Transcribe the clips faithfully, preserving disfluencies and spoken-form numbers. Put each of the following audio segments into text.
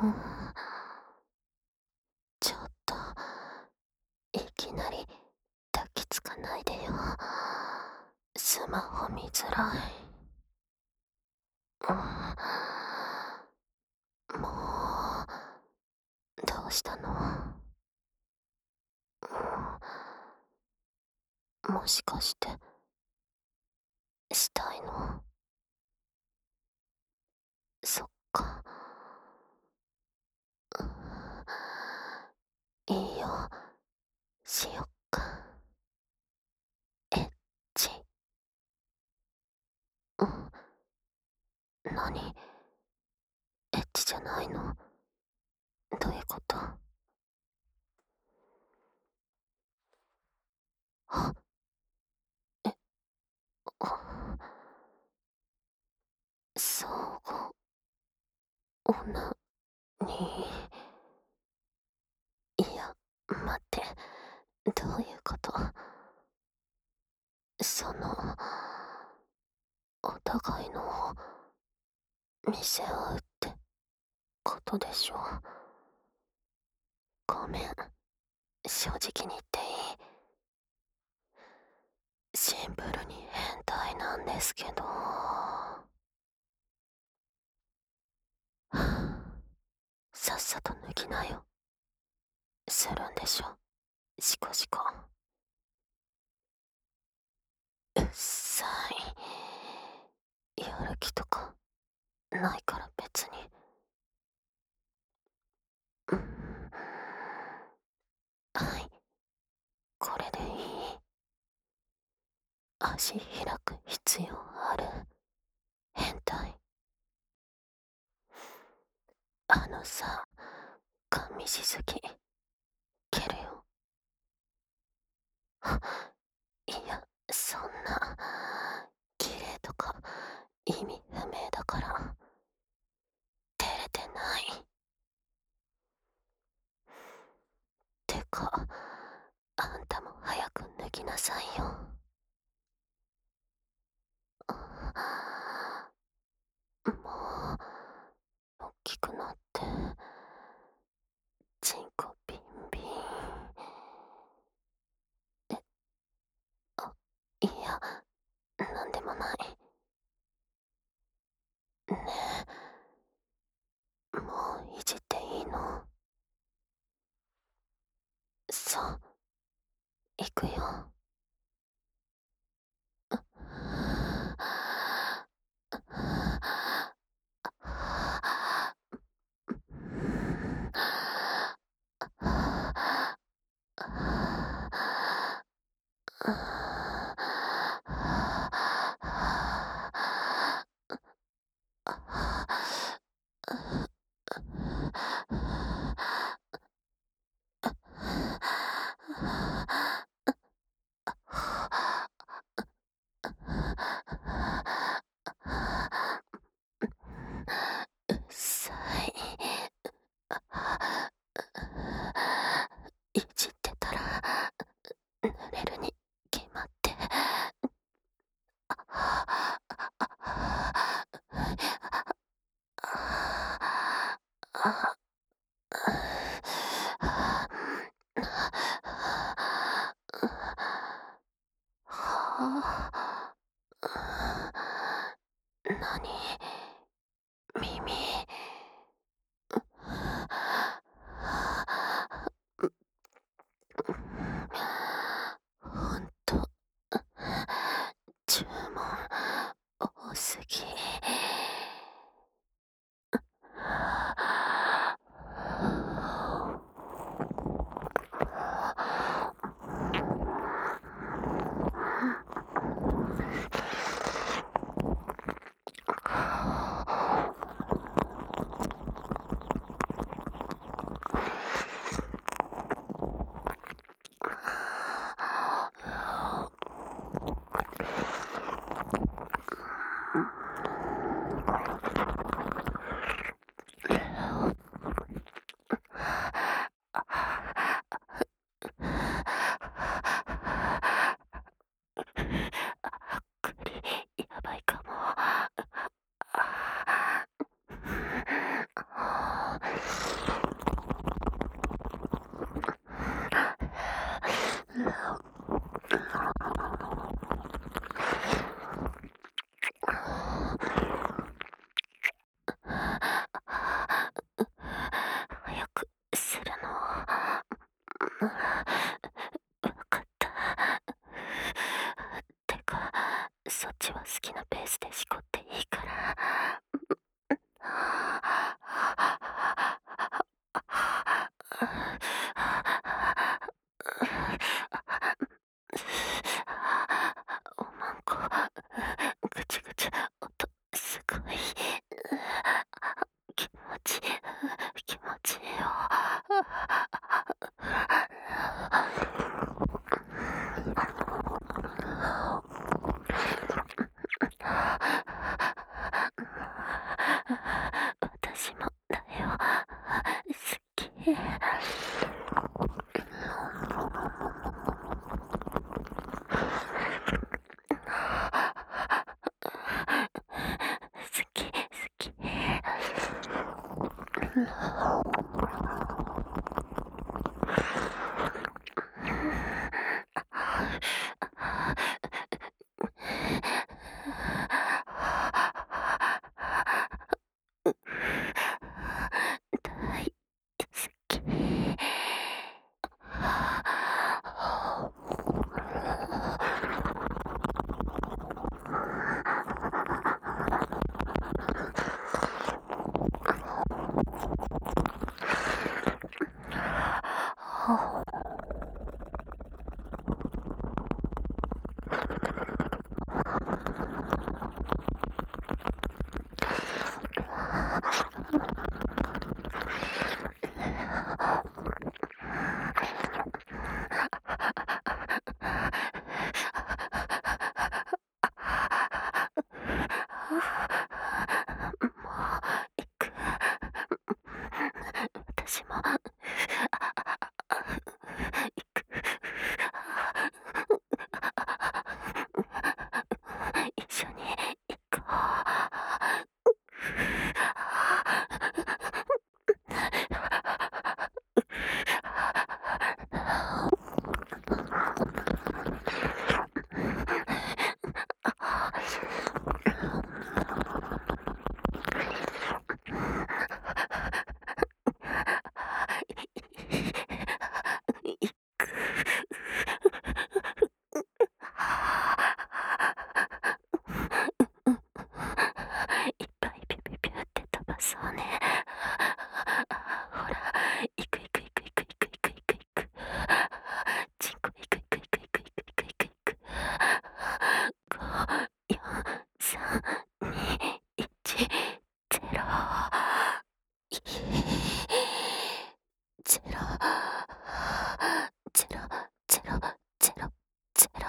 ん、ちょっと、いきなり抱きつかないでよ。スマホ見づらい。うん、もう、どうしたの？うん、もしかして、したいの？そっか。うん、いいよ、しよっか。エッチ。うん、何？エッチじゃないの？どういうこと？あ、え、あ、そう、女に。いや、待って、どういうこと？その、お互いの見せ合うってことでしょ？ごめん、正直に言っていい？シンプルに変態なんですけど。はぁ、さっさと脱ぎなよ。するんでしょ、シコシコ。うっさい。やる気とかないから別に。うん、はい、これでいい？足開く必要ある？変態。あのさ、ガン見しすぎ。蹴るよ。いや、そんな、綺麗とか意味不明だから。照れてない。てか、あんたも早く脱ぎなさいよ。もう、大きくなって、チンコビンビン。え、あ、いや、なんでもない。ねえ、もういじっていいの？そう、行くよ。うっさい。いじってたら濡れるに決まって。何？耳？ほんと、注文多すぎ。 ちは好きなペースでしこっていいから。おまんこ、ぐちぐち音すごい。気持ちいい、気持ちいいよ。私もだよ。好き。好き、好き。大好き。私も行く。一緒に行こいっぱいピュピュピュって飛ばそうね。ほら、行く行く行く行く行く行く行く行く。チンコ行く行く行く行く行く行く行く行く。ご、よん、さん、に、いち、ゼロ。ゼロ、ゼロ、ゼロ、ゼロ、ゼロ。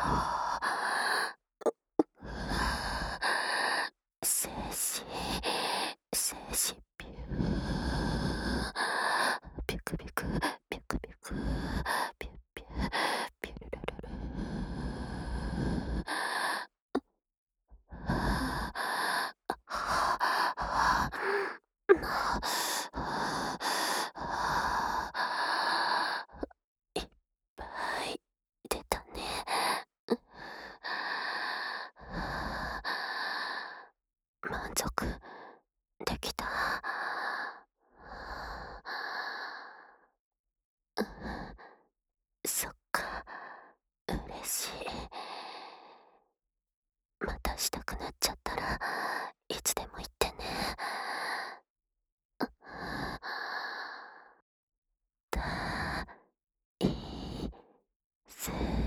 静止、静止ピュー。ピュクピュク、ピュクピュク、ピュピュ、ピュルルルル。いっぱい出たね。満足できた。そっか、嬉しい。またしたくなっちゃったらいつでも言ってね。だいす